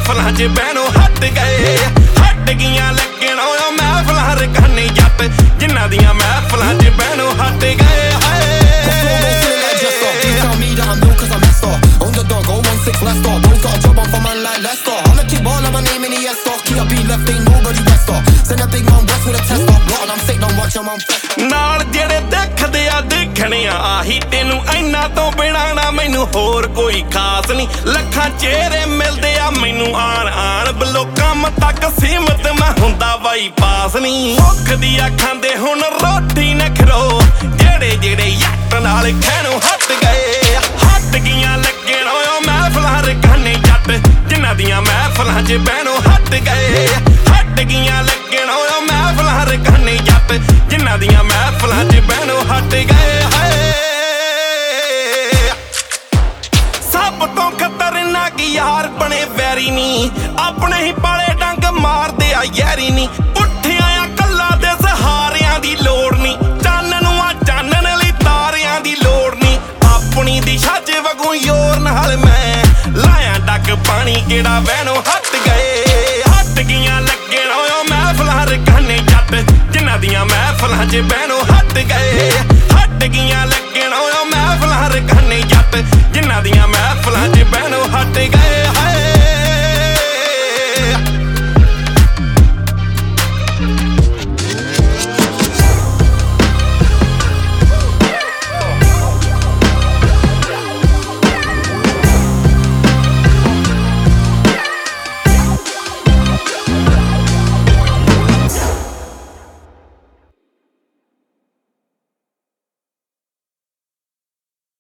महफिलां च बहनों हट गए हट गईयां लगण ओ महफिलां रकाने जट जिन्हां दियां महफिलां च बहनों हट गए Underdog 016 Leicester, boys got a job on for man like Leicester. I'ma keep ball on my name in the S-Star. Keep a beat left, ain't nobody rester. Send a big man west with a tester. Lot I'm sick, don't watch him on festa. नाल जेड़े देखदे आ देखणे आही तैनू इन्ना तो बिना ना मैनू होर कोई खास नहीं लखां चेहरे मिलदे आ मैनू आन आन बलो कम तक सीमत मैं हुंदा बाई पास नहीं भुख दी अखां दे हुण रोटी न खरो जेड़े जेड़े यट नाल खैनों हट गए हट गईयां लगण ओ महफिलां रकाने जट जिन्हां दियां महफिलां च बहनों हट गए हट गईयां लगण ओ महफिलां रकाने जट जिन्हां दियां महफिलां च बहनों हट गए सब तो खतरनाक यार बने वैरी नी अपने ही पाले डंग मारदे आ यारी नी पुठियां आ कल्ला दे सहारियां दी लोड़ नी चानन आ चानन लई तारियां दी लोड़ नी अपनी दिशा च वगू योर नाल मैं लाया डक पानी केड़ा बहनों हट गए हट गईयां लगण ओ महफिलां रकाने जट जिन्हां दियां महफिलां च बहनों हट गए हट गईयां लगण ओ महफिलां रकाने जट जिन्हां दियां महफिलां च बहनों हट गए